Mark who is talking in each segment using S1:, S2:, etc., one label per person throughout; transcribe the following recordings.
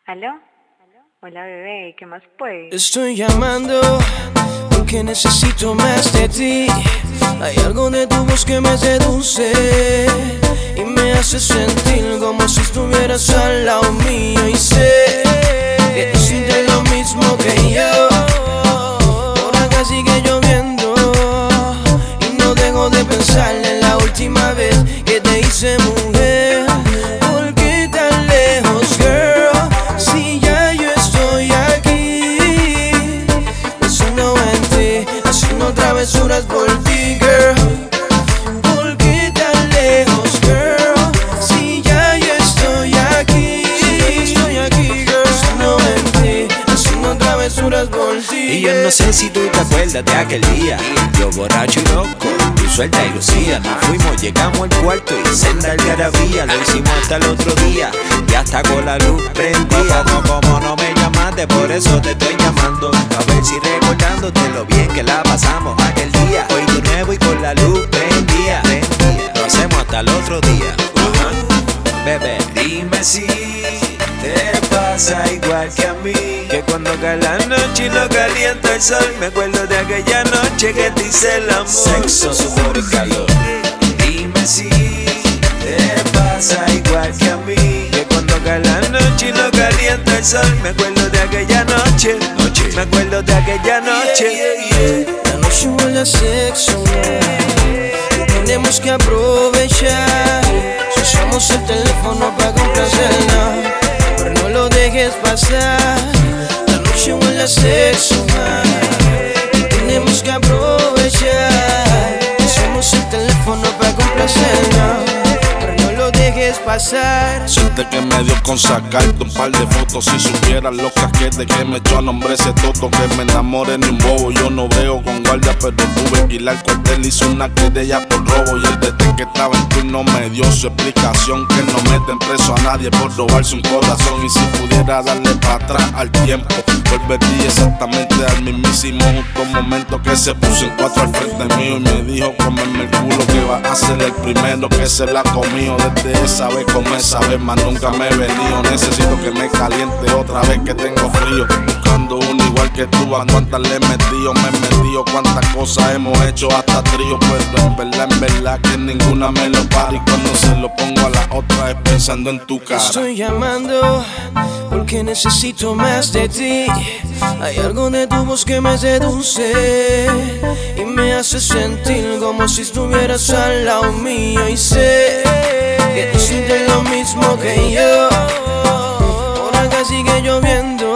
S1: ¿Aló? Hola bebé, ¿qué más pues?
S2: Estoy llamando porque necesito más de ti. Hay algo de tu voz que me seduce y me hace sentir como si estuvieras al lado mío. Y sé que tú sientes lo mismo que yo. Por acá sigue lloviendo y no dejo de pensar en la última vez que te hice mujer. ¿Por qué tan lejos, girl? Si ya yo estoy aquí, pensando en ti, haciendo travesuras por ti, girl. ¿Por qué tan lejos, girl? Si ya yo estoy aquí, girl, pensando en ti, haciendo travesuras por ti.
S3: Y yo no sé si tú te acuerdas de aquel día, yo borracho y loco, tú suelta y lucía. Nos fuimos, llegamos al cuarto y senda algarabía. Lo hicimos hasta el otro día, ya está con la luz prendida. Como no me llamaste, por eso te estoy llamando, a ver si recordándote lo bien que la pasamos aquel día. Hoy de nuevo y con la luz prendida. Lo hacemos hasta el otro día. Bebé, dime si te pasa igual que a mí, que cuando cae la noche y lo calienta el sol, me acuerdo de aquella noche que te hice el amor. Sexo, sudor y calor. Dime si te pasa igual que a mí, que cuando cae la noche y lo calienta el sol, me acuerdo de aquella noche. Me acuerdo de aquella noche.
S2: La noche huele a sexo, tenemos que aprovechar. Si usamos el teléfono para complacerla, pero no lo dejes pasar. La noche huele a sexo, y tenemos que aprovechar. Usamos el teléfono para complacerla, pero no lo dejes pasar.
S4: Siente que me dio con sacarte un par de fotos. Si supieras los casquetes que me echó a nombre ese toto, que me enamoré ni un bobo. Yo no veo con guardia, pero tuve que ir al cuartel. Hice una querella por robo y el detective que estaba en turno me dio su explicación, que no meten preso a nadie por robarse un corazón. Y si pudiera darle para atrás al tiempo, volvería exactamente al mismísimo justo momento que se puso en cuatro al frente mío y me dijo: cómeme el culo, que va a ser el primero que se la comió. Desde esa vez como esa vez más nunca me he venido. Necesito que me caliente otra vez que tengo frío. Buscando uno igual que tú, a cuántas le he metido, cuántas cosas hemos hecho hasta trío. Pero en verdad que ninguna me lo para. Y cuando se lo pongo a la otra es pensando en tu cara.
S2: Estoy llamando porque necesito más de ti. Hay algo de tu voz que me seduce y me hace sentir como si estuvieras al lado mío. Y sé que tú sientes lo mismo que yo. Por acá sigue lloviendo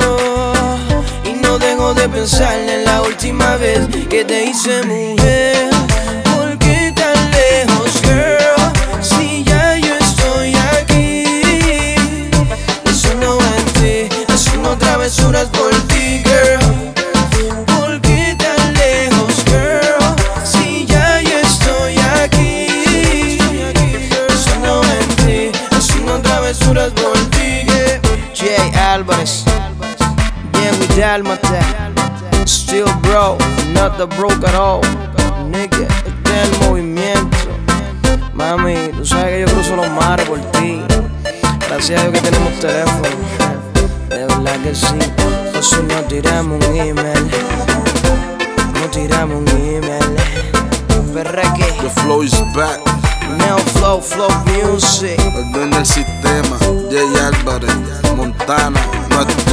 S2: y no dejo de pensar en la última vez que te hice mujer. ¿Por qué tan lejos, girl? Si ya yo estoy aquí, pensando en ti, haciendo travesuras por ti, girl. ¿Por qué tan lejos, girl? Si ya yo estoy aquí, pensando en ti, haciendo travesuras por ti, yeah. Jay Álvarez, bien with Dálmata, still bro, not the broke at all, nigga, este es el movimiento. Mami, tú sabes que yo cruzo los mares por ti. Gracias a Dios que tenemos teléfono, de verdad que sí. Entonces no tiramos un email, no tiramos un email. Perreque,
S4: The flow is back.
S2: Neo Flow, Flow Music.
S4: El dueño del sistema, Jay Álvarez, Montana, no